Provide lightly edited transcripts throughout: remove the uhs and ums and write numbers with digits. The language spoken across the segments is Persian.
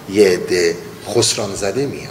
یه عده خسران زده میان.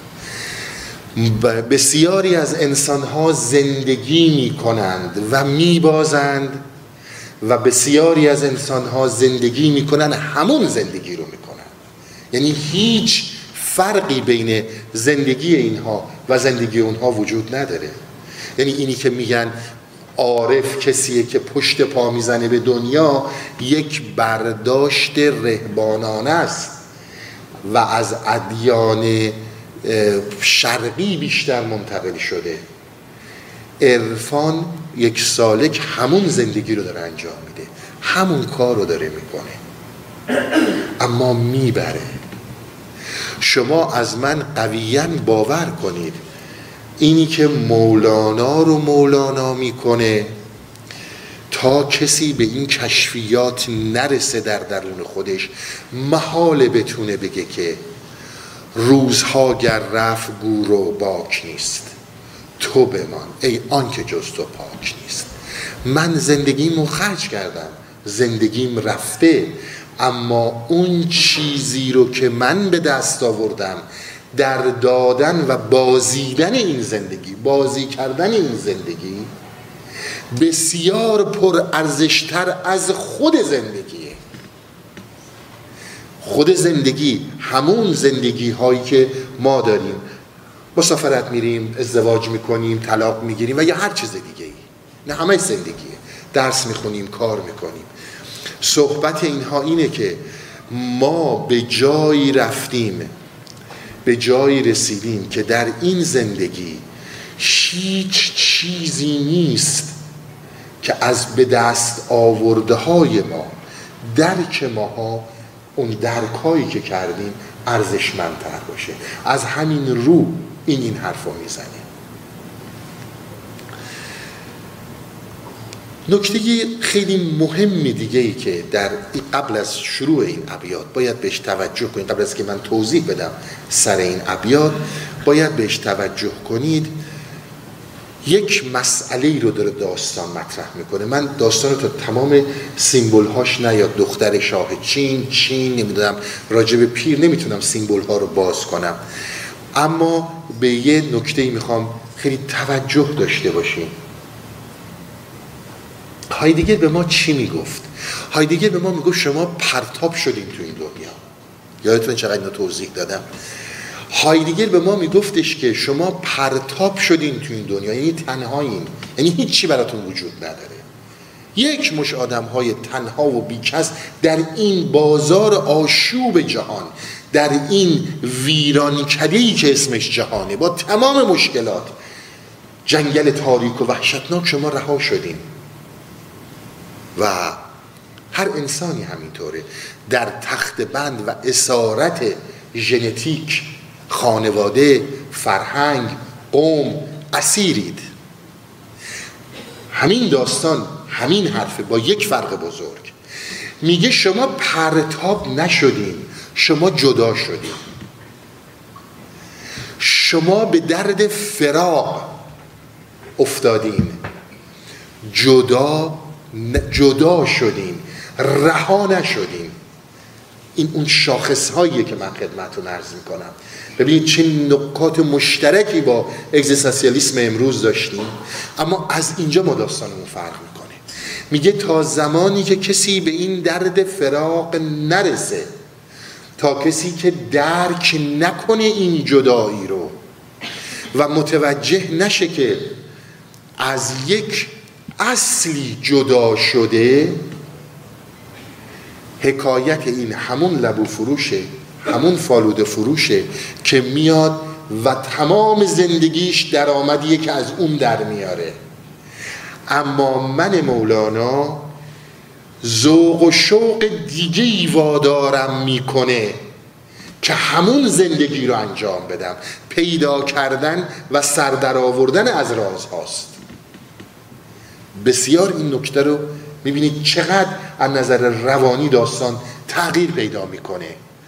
بسیاری از انسانها زندگی میکنند و میبازند و بسیاری از انسانها زندگی میکنن همون زندگی رو میکنن. یعنی هیچ فرقی بین زندگی اینها و زندگی اونها وجود نداره. یعنی اینی که میگن عارف کسیه که پشت پا میزنه به دنیا، یک برداشت رهبانانه است و از ادیان شرقی بیشتر منتقل شده. عرفان یک سالک همون زندگی رو داره انجام میده، همون کار رو داره میکنه، اما میبره. شما از من قویاً باور کنید اینی که مولانا رو مولانا میکنه تا کسی به این کشفیات نرسه در درون خودش، محاله بتونه بگه که روزها گر رفت گور و باک نیست، تو بمان ای آن که جز تو پاک نیست. من زندگیمو خرج کردم، زندگیم رفته، اما اون چیزی رو که من به دست آوردم در دادن و بازیدن این زندگی، بازی کردن این زندگی، بسیار پر ارزشتر از خود زندگیه. خود زندگی همون زندگی هایی که ما داریم، مسافرت میریم، ازدواج میکنیم، طلاق میگیریم و یا هر چیز دیگه ای، نه همه زندگیه. درس میخونیم، کار میکنیم. صحبت اینها اینه که ما به جایی رفتیم، به جایی رسیدیم که در این زندگی هیچ چیزی نیست که از به دست آورده های ما، درک ماها، اون درکایی که کردیم ارزشمندتر باشه. از همین رو این حرفا میزنه. نکته خیلی مهمی دیگه ای که در قبل از شروع این ابیات باید بهش توجه کنید، قبل از که من توضیح بدم سر این ابیات باید بهش توجه کنید. یک مسئله رو داره داستان مطرح میکنه. من داستان رو تا تمام سیمبل هاش نیاد، دختر شاه چین نمیدونم، راجب پیر نمیتونم سیمبل ها رو باز کنم، اما به یه نکته میخوام خیلی توجه داشته باشیم. هایدگر به ما چی میگفت؟ هایدگر به ما میگفت شما پرتاب شدین تو این دنیا. یادتونه چقدر اینو توضیح دادم؟ هایدگر به ما میگفتش که شما پرتاب شدین تو این دنیا، یعنی تنهایین، یعنی هیچی براتون وجود نداره. یک مش آدم های تنها و بیکس در این بازار آشوب جهان، در این ویرانکده‌ای که اسمش جهانه، با تمام مشکلات، جنگل تاریک و وحشتناک شما رها شدین. و هر انسانی همینطوره، در تخت بند و اسارت ژنتیک، خانواده، فرهنگ، قوم اسیرید. همین داستان، همین حرفه، با یک فرق بزرگ. میگه شما پرتاب نشدین، شما جدا شدین. شما به درد فراق افتادین، جدا شدین، رها نشدین. این اون شاخص هاییه که من خدمتتون عرض میکنم. ببینید چه نکات مشترکی با اگزیستانسیالیسم امروز داشتیم، اما از اینجا ما داستانمون فرق میکنه. میگه تا زمانی که کسی به این درد فراق نرسه، تا کسی که درک نکنه این جدایی رو و متوجه نشه که از یک اصلی جدا شده، حکایت این همون لبو فروشه، همون فالوده فروشه که میاد و تمام زندگیش درآمدیه که از اون در میاره. اما من مولانا ذوق و شوق دیگه‌ای وادارم میکنه که همون زندگی رو انجام بدم. پیدا کردن و سر در آوردن از رازهاست. بسیار این نکته رو میبینید چقدر از نظر روانی داستان تغییر پیدا میکنه.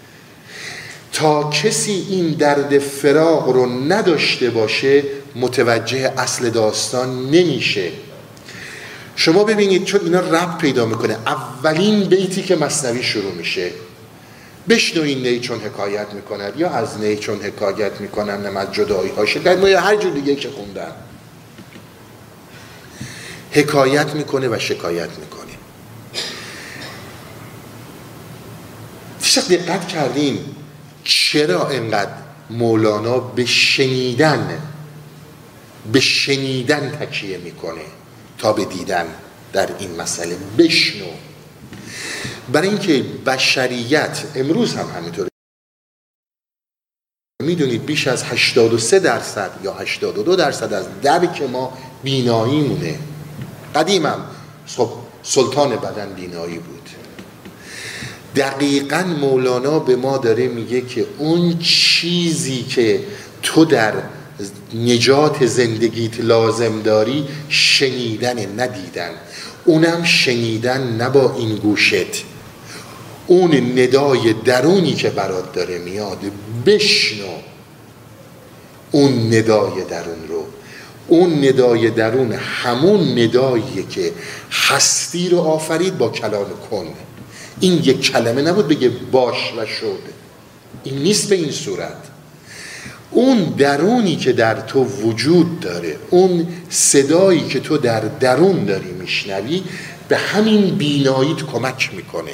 تا کسی این درد فراق رو نداشته باشه متوجه اصل داستان نمیشه. شما ببینید چون اینا ربط پیدا میکنه. اولین بیتی که مثنوی شروع میشه بشنو این نی چون حکایت میکند، یا از نی چون حکایت میکنم، نم از جدایی ها شکایت، یا هر جور دیگه که خوندن. حکایت میکنه و شکایت میکنه. فقط دقت کردیم چرا اینقدر مولانا به شنیدن تکیه میکنه تا به دیدن در این مسئله؟ بشنو. برای اینکه بشریت امروز هم همینطوره. میدونید بیش از 83% یا 82% از درک ما بینایی مونه. قدیم هم سلطان بدن بینایی بود. دقیقاً مولانا به ما داره میگه که اون چیزی که تو در نجات زندگیت لازم داری شنیدن، ندیدن. اونم شنیدن نه با این گوشت، اون ندای درونی که برات داره میاد بشنو اون ندای درون رو. اون ندای درون همون نداییه که هستی رو آفرید با کلام کن. این یک کلمه نبود بگه باش و شد، این نیست به این صورت. اون درونی که در تو وجود داره، اون صدایی که تو در درون داری میشنوی، به همین بیناییت کمک میکنه.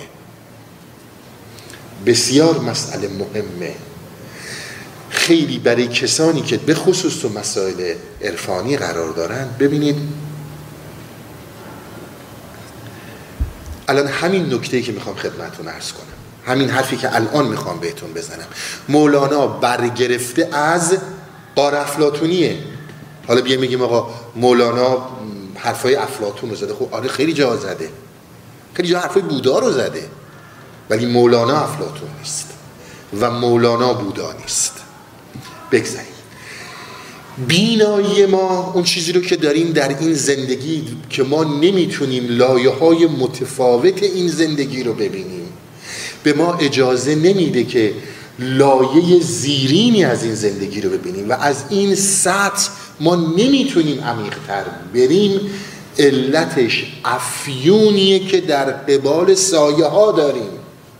بسیار مسئله مهمه، خیلی برای کسانی که به خصوص تو مسائل عرفانی قرار دارن. ببینید الان همین نکته‌ای که میخوام خدمتتون عرض کنم، همین حرفی که الان میخوام بهتون بزنم، مولانا برگرفته از قار افلاطونیه. حالا بیایم بگیم آقا مولانا حرفای افلاطون رو زده. خب آره خیلی جا زده، خیلی جا حرفای بودا رو زده، ولی مولانا افلاطون نیست و مولانا بودا نیست. بگذاریم بینایی ما، اون چیزی رو که داریم در این زندگی که ما نمیتونیم لایه‌های متفاوت این زندگی رو ببینیم، به ما اجازه نمیده که لایه زیرینی از این زندگی رو ببینیم و از این سطح ما نمیتونیم عمیق‌تر بریم. علتش افیونیه که در قبال سایه ها داریم.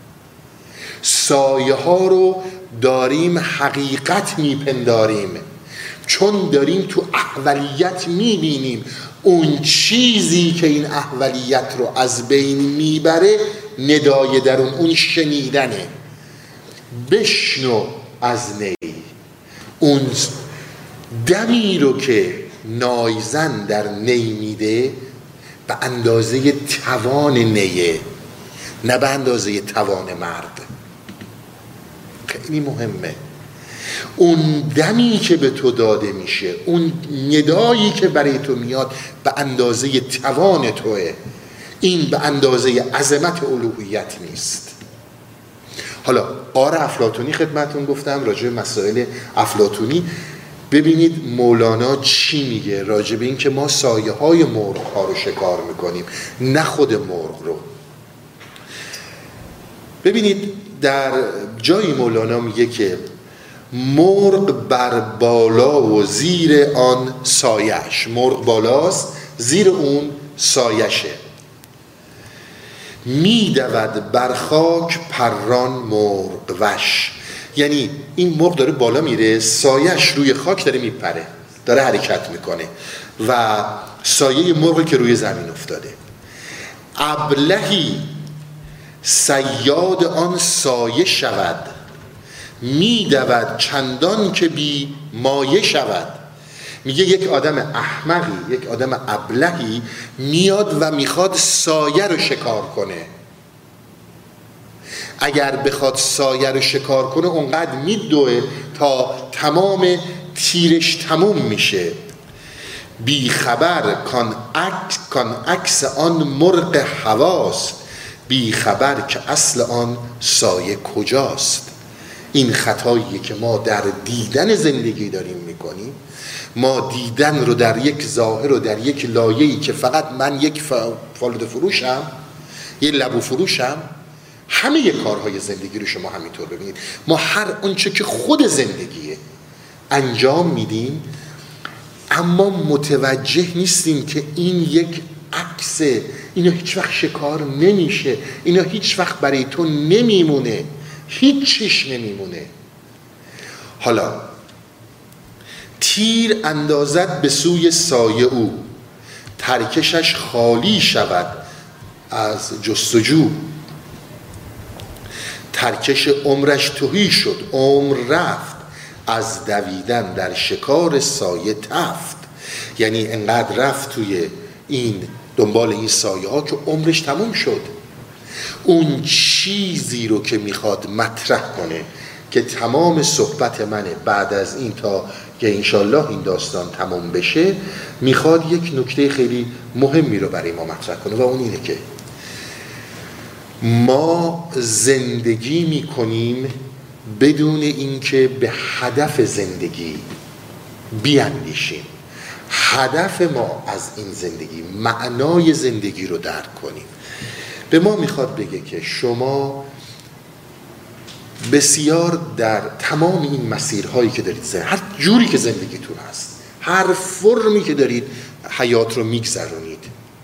سایه ها رو داریم حقیقت میپنداریم، چون داریم تو احولیت میبینیم اون چیزی که این احولیت رو از بین میبره ندای درون، اون شنیدنه. بشنو از نی، اون دمی رو که نایزن در نی میده به اندازه توان نیه، نه به اندازه توان مرد. خیلی مهمه. اون دمی که به تو داده میشه، اون ندایی که برای تو میاد به اندازه توان توه، این به اندازه عظمت الوهیت نیست. حالا قار افلاطونی خدمتون گفتم، راجع به مسائل افلاطونی ببینید مولانا چی میگه راجع به این که ما سایه های مرغ ها رو شکار میکنیم، نه خود مرغ رو. ببینید در جای مولانا میگه که مرغ بر بالا و زیر آن سایش، مرغ بالاست زیر اون سایشه، میدود بر خاک پران مرغ وش. یعنی این مرغ داره بالا میره، سایش روی خاک داره میپره، داره حرکت میکنه و سایه مرغی که روی زمین افتاده. ابلهی صیاد آن سایه شود، میدود چندان که بی مایه شود. میگه یک آدم احمقی، یک آدم ابلهی میاد و میخواد سایه رو شکار کنه. اگر بخواد سایه رو شکار کنه اونقدر میدوه تا تمام تیرش تموم میشه. بی خبر کان عکس آن مرغ هواست، بی خبر که اصل آن سایه کجاست. این خطاییه که ما در دیدن زندگی داریم میکنیم. ما دیدن رو در یک ظاهر و در یک لایه‌ای که فقط من یک فالوده فروشم، یک لبو فروشم، همه کارهای زندگی رو شما همینطور ببینید. ما هر اونچه که خود زندگیه انجام میدیم، اما متوجه نیستیم که این یک عکسه، اینا هیچ وقت شکار نمیشه، اینا هیچ وقت برای تو نمیمونه. هیچ چیش نمیمونه. حالا تیر اندازد به سوی سایه او، ترکشش خالی شود از جستجو. ترکش عمرش تهی شد، عمر رفت، از دویدن در شکار سایه تفت. یعنی انقدر رفت توی این دنبال این سایه ها که عمرش تموم شد. اون چیزی رو که میخواد مطرح کنه که تمام صحبت منه بعد از این تا که انشالله این داستان تمام بشه، میخواد یک نکته خیلی مهمی رو برای ما مطرح کنه و اون اینه که ما زندگی میکنیم بدون اینکه به هدف زندگی بیاندیشیم. هدف ما از این زندگی، معنای زندگی رو درک کنیم. به ما میخواد بگه که شما بسیار در تمام این مسیرهایی که دارید هر جوری که زندگیتون هست، هر فرمی که دارید حیات رو میگذرونید،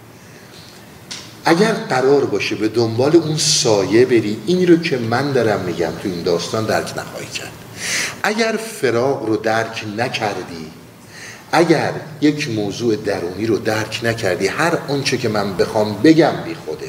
اگر قرار باشه به دنبال اون سایه بری، این رو که من دارم میگم تو این داستان درک نخواهی کرد. اگر فراق رو درک نکردی، اگر یک موضوع درونی رو درک نکردی، هر آنچه که من بخوام بگم بی خوده.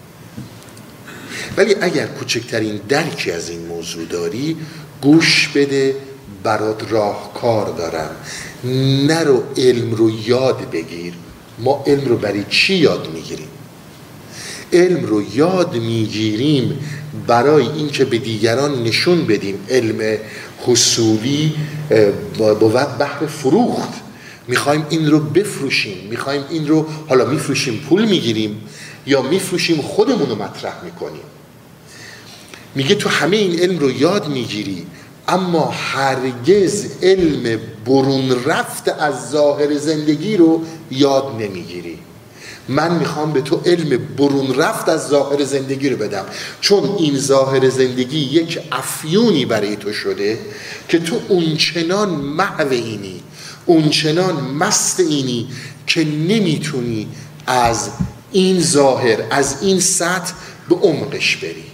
ولی اگر کوچکترین درکی از این موضوع داری، گوش بده، برات راهکار دارم. نرو علم رو یاد بگیر. ما علم رو برای چی یاد میگیریم؟ علم رو یاد میگیریم برای اینکه به دیگران نشون بدیم علم حصولی بود بحر فروخت. میخوایم این رو بفروشیم، میخوایم این رو، حالا میفروشیم پول میگیریم یا میفروشیم خودمون رو مطرح میکنیم. میگه تو همه این علم رو یاد میگیری، اما هرگز علم برون رفت از ظاهر زندگی رو یاد نمیگیری. من میخوام به تو علم برون رفت از ظاهر زندگی رو بدم، چون این ظاهر زندگی یک افیونی برای تو شده که تو اونچنان محو اینی، اونچنان مست اینی که نمیتونی از این ظاهر، از این سطح به عمقش بری.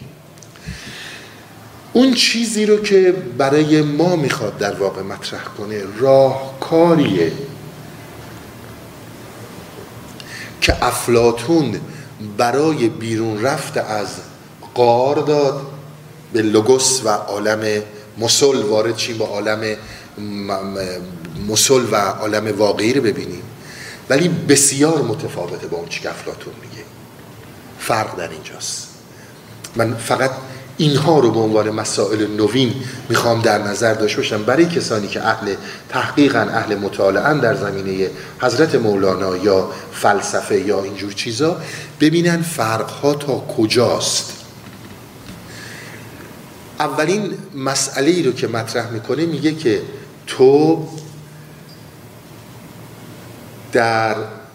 اون چیزی رو که برای ما میخواد در واقع مطرح کنه، راهکاریه که افلاطون برای بیرون رفت از غار داد، به لوگوس و عالم مسل وارد شیم، با عالم مسل و عالم واقعی رو ببینیم. ولی بسیار متفاوته با اون چی که افلاطون میگه. فرق در اینجاست. من فقط اینها رو به عنوان مسائل نوین میخوام در نظر داشته باشم برای کسانی که اهل تحقیقن، اهل مطالعه‌ان در زمینه حضرت مولانا یا فلسفه یا اینجور چیزا، ببینن فرقها تا کجاست. اولین مسئله ای رو که مطرح میکنه، میگه که تو در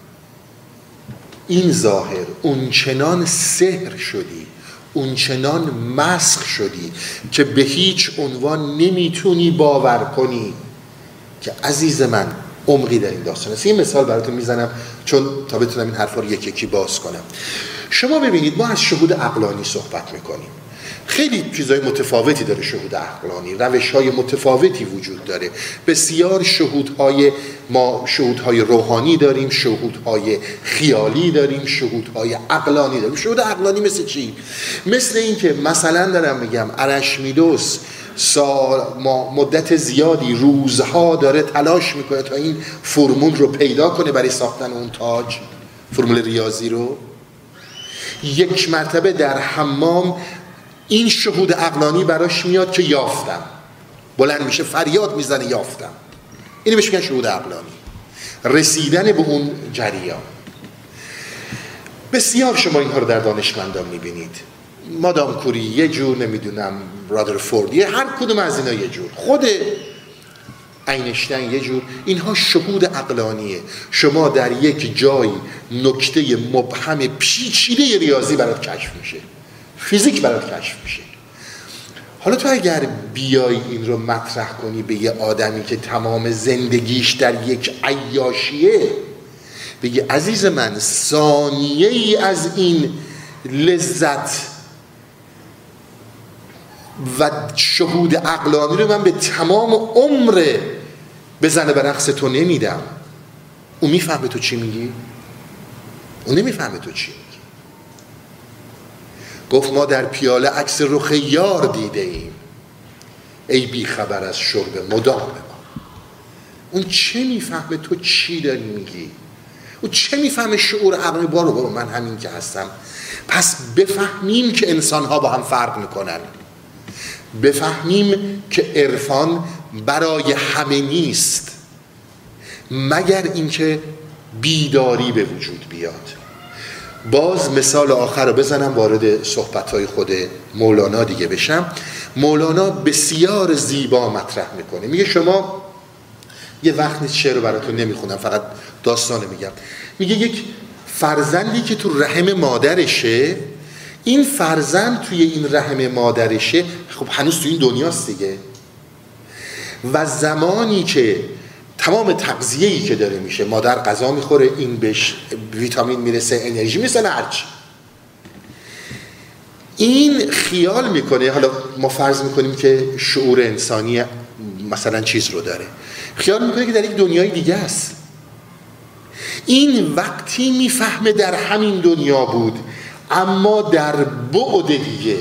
این ظاهر اونچنان سحر شدی، اونچنان مسخ شدی که به هیچ عنوان نمیتونی باور کنی که عزیز من عمقی در این داستان است. این مثال براتون میزنم چون تا بتونم این حرفا رو یکی یکی باز کنم. شما ببینید ما از شهود عقلانی صحبت میکنیم. خیلی چیزای متفاوتی داره شهود عقلانی، روش‌های متفاوتی وجود داره. بسیار شهودهای، ما شهودهای روحانی داریم، شهودهای خیالی داریم، شهودهای عقلانی داریم. شهود عقلانی مثل چی؟ مثل این که مثلا دارم میگم ارشمیدس مدت زیادی، روزها داره تلاش میکنه تا این فرمول رو پیدا کنه برای ساختن اون تاج، فرمول ریاضی رو. یک مرتبه در حمام این شهود عقلانی براش میاد که یافتم، بلند میشه فریاد میزنه یافتم. اینو بهش میگن شهود عقلانی، رسیدن به اون جریان. بسیار شما اینها رو در دانشمندان میبینید. مادام کوری یه جور، نمیدونم رادرفورد، هر کدوم از اینا یه جور، خود اینشتین یه جور. اینها شهود عقلانیه. شما در یک جایی نکته مبهم پیچیده ریاضی برات کشف میشه، فیزیک برات کشف میشه. حالا تو اگر بیای این رو مطرح کنی به یه آدمی که تمام زندگیش در یک عیاشیه، بگی عزیز من ثانیه ای از این لذت و شهود عقلانی رو من به تمام عمر بزنه به رقص تو نمیدم. اون میفهمه تو چی میگی؟ اون نمیفهمه تو چی میگی. گفت ما در پیاله عکس رخ یار دیده ایم، ای بی خبر از شرب مدام ما. اون چه میفهمه تو چی داری میگی؟ اون چه میفهمه شعور عقلی؟ برو من همین که هستم. پس بفهمیم که انسان‌ها با هم فرق میکنن، بفهمیم که عرفان برای همه نیست مگر اینکه بیداری به وجود بیاد. باز مثال آخر رو بزنم وارد صحبت‌های خود مولانا دیگه بشم. مولانا بسیار زیبا مطرح میکنه، میگه شما یه وقت نیست شعر رو براتون نمیخونم، فقط داستانو میگم. میگه یک فرزندی که تو رحم مادرشه، این فرزند توی این رحم مادرشه، خب هنوز توی این دنیاست دیگه، و زمانی که تمام تغذیه‌ای که داره میشه، مادر غذا میخوره، این بهش ویتامین میرسه، انرژی میرسه، هرچی، این خیال میکنه، حالا ما فرض میکنیم که شعور انسانی مثلا چیز رو داره، خیال میکنه که در یک دنیای دیگه است. این وقتی میفهمه در همین دنیا بود، اما در بعد دیگه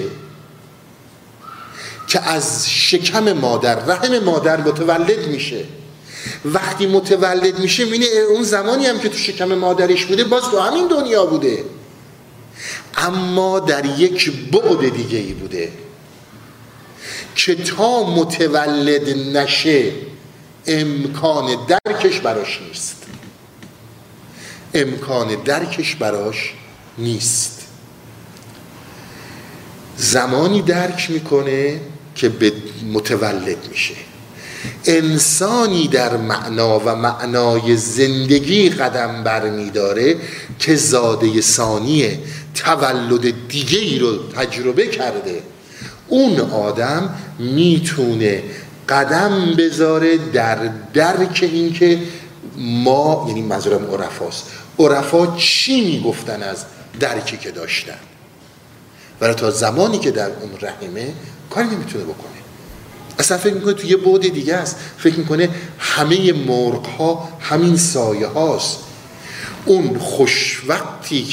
که از شکم مادر، رحم مادر متولد میشه. وقتی متولد میشه میبینه اون زمانی هم که تو شکم مادرش بوده باز تو همین دنیا بوده، اما در یک بعد دیگه ای بوده که تا متولد نشه امکان درکش براش نیست. امکان درکش براش نیست. زمانی درک میکنه که به متولد میشه. انسانی در معنا و معنای زندگی قدم برمیداره که زاده ثانی تولد دیگه ای رو تجربه کرده. اون آدم میتونه قدم بذاره در درک این که ما، یعنی منظورم عرفاست، عرفا چی میگفتن از درکی که داشتن، ولی تا زمانی که در اون رحمه کاری نمیتونه بکنه. اصلا فکر میکنه تو یه بعد دیگه است، فکر میکنه همه مرغ ها همین سایه هاست. اون خوشبختی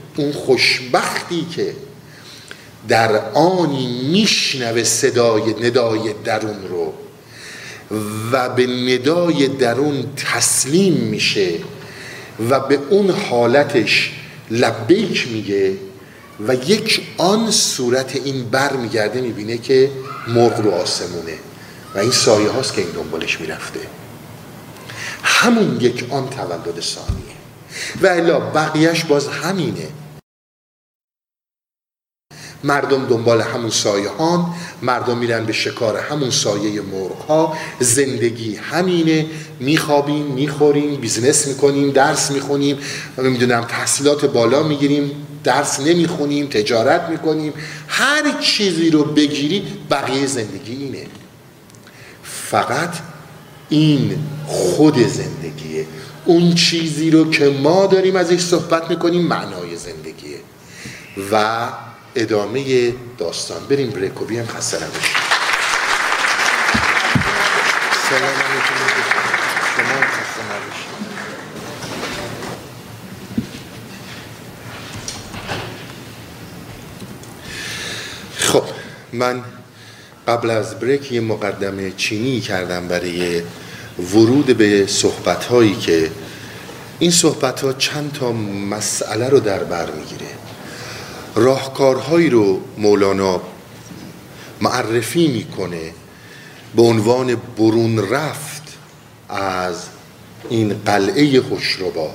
که در آنی میشنوه ندای درون رو و به ندای درون تسلیم میشه و به اون حالتش لبیک میگه و یک آن صورت این بر میگرده، میبینه که مرغ رو آسمونه و این سایه هاست که این دنبالش میرفته. همون یک آن تولد ثانیه و الا بقیهش باز همینه. مردم دنبال همون سایه هان، مردم میرن به شکار همون سایه مرغ ها، زندگی همینه، میخوابیم، میخوریم، بیزنس میکنیم، درس میخونیم، نمیدونم تحصیلات بالا میگیریم، درس نمیخونیم، تجارت میکنیم، هر چیزی رو بگیری بقیه زندگی اینه. فقط این خود زندگیه. اون چیزی رو که ما داریم ازش صحبت میکنیم معنای زندگیه. و ادامه داستان بریم بریک و بیایم. خسته نباشید. سلام علیکم. شما خسته نباشید. خب من قبل از بریک یه مقدمه چینی کردم برای ورود به صحبت‌هایی که این صحبت‌ها چند تا مسئله رو در بر میگیره. راهکارهایی رو مولانا معرفی میکنه به عنوان برون رفت از این قلعه خوشربا.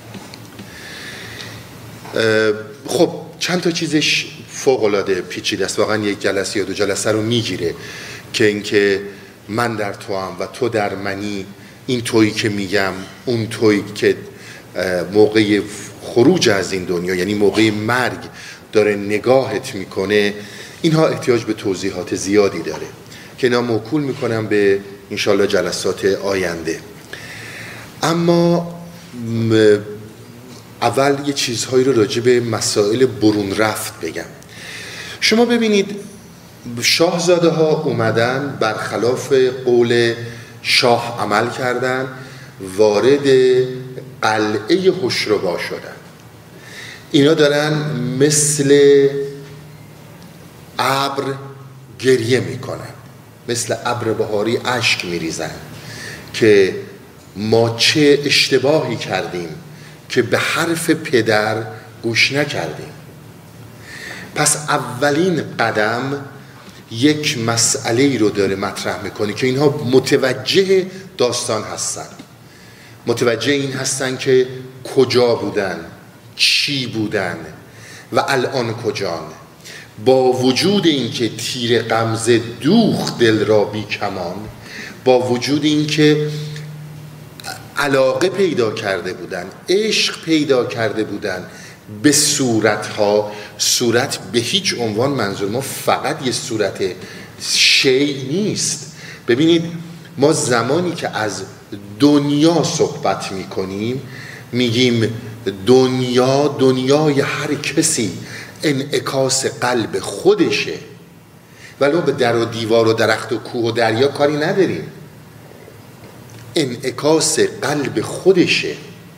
خب چند تا چیزش فوق‌العاده پیچیده است، واقعا یک جلسه یا دو جلسه رو میگیره که اینکه من در تو هم و تو در منی، این تویی که میگم، اون تویی که موقع خروج از این دنیا یعنی موقع مرگ داره نگاهت میکنه، اینها احتیاج به توضیحات زیادی داره که اینا موکول میکنم به انشالله جلسات آینده. اما اول یه چیزهایی رو راجع به مسائل برون رفت بگم. شما ببینید شاهزاده ها اومدن برخلاف قول شاه عمل کردن، وارد قلعه هشربا شدن. اینا دارن مثل ابر گریه میکنن، مثل ابر بهاری اشک میریزن که ما چه اشتباهی کردیم که به حرف پدر گوش نکردیم. پس اولین قدم یک مسئله رو داره مطرح میکنه که اینها متوجه داستان هستن، متوجه این هستن که کجا بودن، چی بودن و الان کجان. با وجود اینکه تیر غمزه دوخت دل را بی کمان، با وجود اینکه علاقه پیدا کرده بودن، عشق پیدا کرده بودن به صورتها، صورت به هیچ عنوان منظور ما فقط یه صورت شیء نیست. ببینید ما زمانی که از دنیا صحبت میکنیم میگیم دنیای هر کسی انعکاس قلب خودشه، ولو به در و دیوار و درخت و کوه و دریا کاری نداریم، انعکاس قلب خودشه.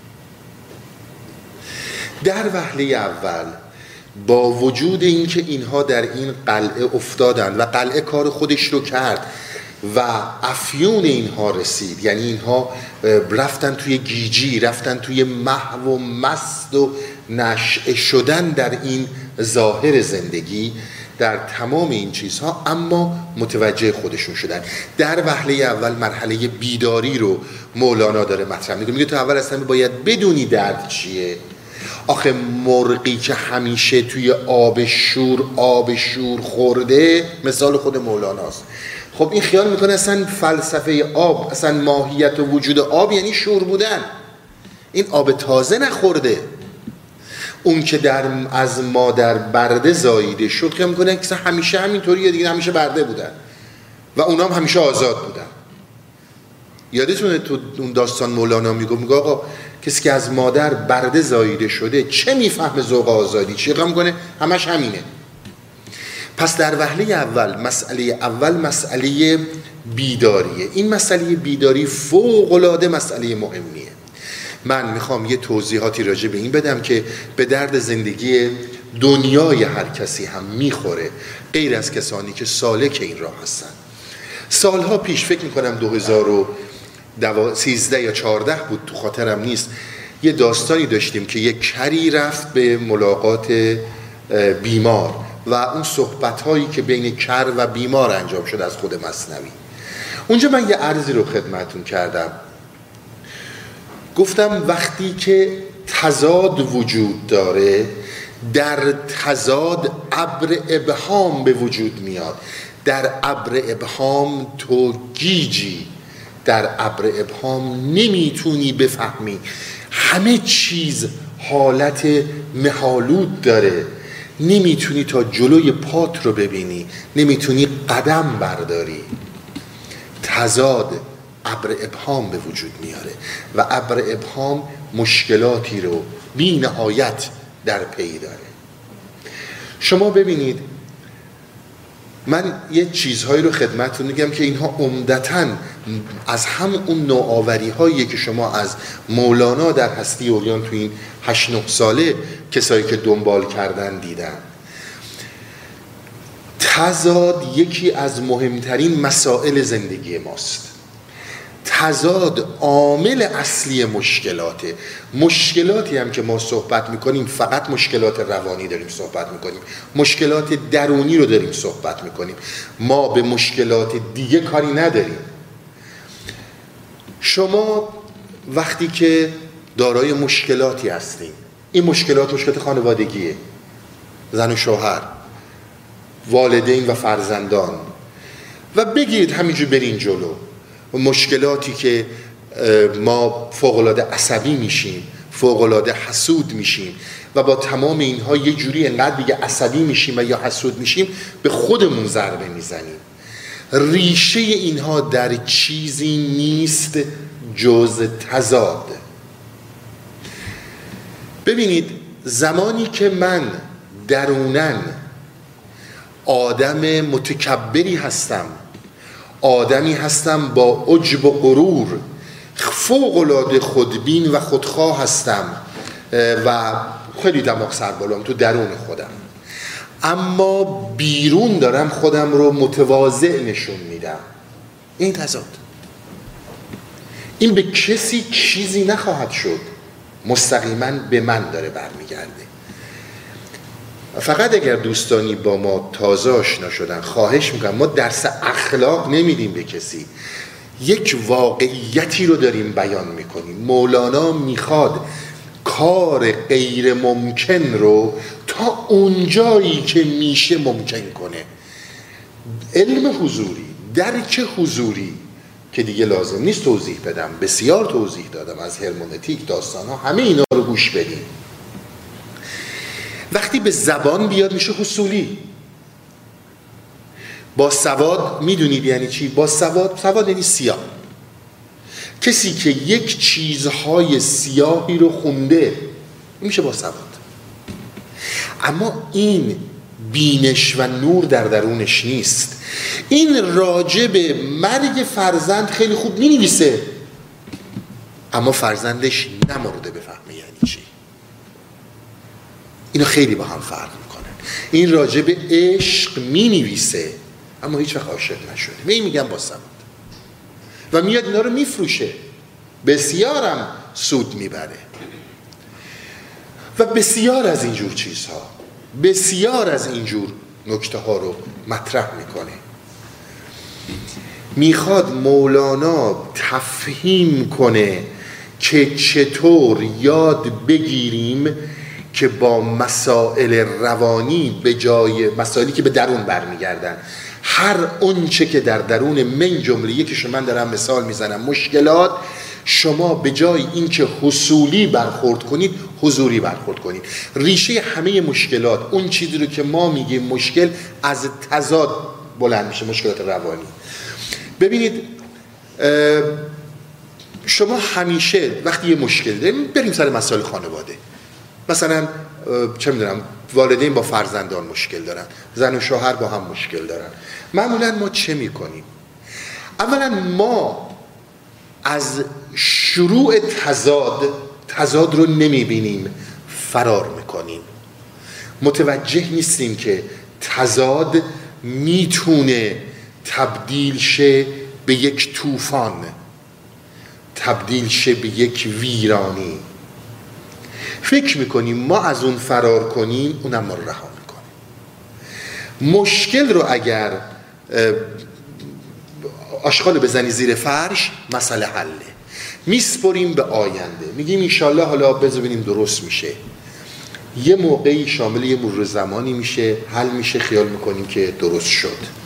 در وهله اول با وجود اینکه اینها در این قلعه افتادن و قلعه کار خودش رو کرد و افیون اینها رسید، یعنی اینها رفتن توی گیجی، رفتن توی محو و مست و نشأه شدن در این ظاهر زندگی، در تمام این چیزها، اما متوجه خودشون شدن. در وهله اول مرحله بیداری رو مولانا داره مطرح میکنه، میگه تو اول اصلا باید بدونی درد چیه. آخه مرغی که همیشه توی آب شور خورده، مثال خود مولاناست. خب این خیال میکنه اصلا فلسفه آب، اصلا ماهیت و وجود آب یعنی شور بودن. این آب تازه نخورده. اون که از مادر برده زاییده شد، خیال میکنه که همیشه همینطوریه دیگه، همیشه برده بودن و اونا هم همیشه آزاد بودن. یادتونه تو اون داستان مولانا میگه آقا کسی که از مادر برده زاییده شده چه میفهمه ذوق آزادی چیه؟ خیال میکنه همش همینه. پس در وهله اول مسئله بیداریه. این مسئله بیداری فوق‌العاده مسئله مهمیه. من میخوام یه توضیحاتی راجع به این بدم که به درد زندگی دنیای هر کسی هم میخوره، غیر از کسانی که سالک این راه هستن. سالها پیش، فکر میکنم 2013 یا 14 بود، تو خاطرم نیست، یه داستانی داشتیم که یک کری رفت به ملاقات بیمار و اون صحبت‌هایی که بین کر و بیمار انجام شد از خود مثنوی. اونجا من یه عرضی رو خدمتون کردم، گفتم وقتی که تضاد وجود داره، در تضاد ابر ابهام به وجود میاد. در ابر ابهام تو گیجی، در ابر ابهام نمیتونی بفهمی، همه چیز حالت مهالود داره، نمیتونی تا جلوی پات رو ببینی، نمیتونی قدم برداری. تضاد ابر ابهام به وجود میاره و ابر ابهام مشکلاتی رو بی نهایت در پی داره. شما ببینید، من یه چیزهایی رو خدمتتون میگم که اینها عمدتاً از هم اون نوآوری هایی که شما از مولانا در هستی عریان تو این 8-9 ساله کسایی که دنبال کردن دیدن. تضاد یکی از مهمترین مسائل زندگی ماست. تضاد عامل اصلی مشکلاته. مشکلاتی هم که ما صحبت میکنیم فقط مشکلات روانی داریم صحبت میکنیم، مشکلات درونی رو داریم صحبت میکنیم، ما به مشکلات دیگه کاری نداریم. شما وقتی که دارای مشکلاتی هستین، این مشکلات خانوادگیه، زن و شوهر، والدین و فرزندان، و بگیرید همینجور برین جلو. مشکلاتی که ما فوق‌العاده عصبی میشیم، فوق‌العاده حسود میشیم و با تمام اینها یه جوری انقدر دیگه عصبی میشیم و یا حسود میشیم به خودمون ضربه میزنیم. ریشه اینها در چیزی نیست جز تضاد. ببینید، زمانی که من درونن آدم متکبری هستم، آدمی هستم با عجب و غرور، فوق‌العاده خودبین و خودخواه هستم و خیلی دماغ سربالام تو درون خودم، اما بیرون دارم خودم رو متواضع نشون میدم. این تضاد، این به کسی چیزی نخواهد شد، مستقیما به من داره برمیگرده. فقط اگر دوستانی با ما تازه آشنا شدن، خواهش میکنم، ما درس اخلاق نمیدیم به کسی، یک واقعیتی رو داریم بیان میکنیم. مولانا میخواد کار غیر ممکن رو تا اونجایی که میشه ممکن کنه. علم حضوری، درک حضوری که دیگه لازم نیست توضیح بدم، بسیار توضیح دادم از هرمونتیک، داستان ها، همه اینا رو گوش بدیم. وقتی به زبان بیاد میشه حصولی. با سواد میدونید یعنی چی؟ با سواد یعنی سیاه. کسی که یک چیزهای سیاهی رو خونده میشه با سواد. اما این بینش و نور در درونش نیست. این راجع به مرگ فرزند خیلی خوب مینویسه، اما فرزندش نمرده بفهمه یعنی چی. اینا خیلی با هم فرق میکنن. این راجع به عشق مینویسه اما هیچ وقت عاشق نشده. میگم با سواد و میاد اینا رو میفروشه، بسیارم سود میبره. و بسیار از اینجور چیزها، بسیار از اینجور نکته ها رو مطرح میکنه. میخواد مولانا تفهیم کنه که چطور یاد بگیریم که با مسائل روانی به جای مسائلی که به درون برمیگردن، هر اونچه که در درون من جمله یکیشو من دارم مثال میزنم، مشکلات، شما به جای اینکه حصولی برخورد کنید حضوری برخورد کنید. ریشه همه مشکلات، اون چیزی رو که ما میگیم مشکل، از تضاد بلند میشه، مشکلات روانی. ببینید شما همیشه وقتی یه مشکل داریم، بریم سر مسائل خانواده، مثلا چه میدونم والدین با فرزندان مشکل دارن، زن و شوهر با هم مشکل دارن، معمولا ما چه میکنیم؟ اولا ما از شروع تضاد رو نمیبینیم، فرار میکنیم. متوجه نیستیم که تضاد میتونه تبدیل شه به یک طوفان، تبدیل شه به یک ویرانی. فکر میکنیم ما از اون فرار کنیم، اونم ما رو رها میکنه. مشکل رو اگر آشغال بزنی زیر فرش، مسئله حله. میسپریم به آینده، میگیم انشالله حالا بذار ببینیم درست میشه. یه موقعی شامل یه مرور زمانی میشه، حل میشه، خیال میکنیم که درست شد.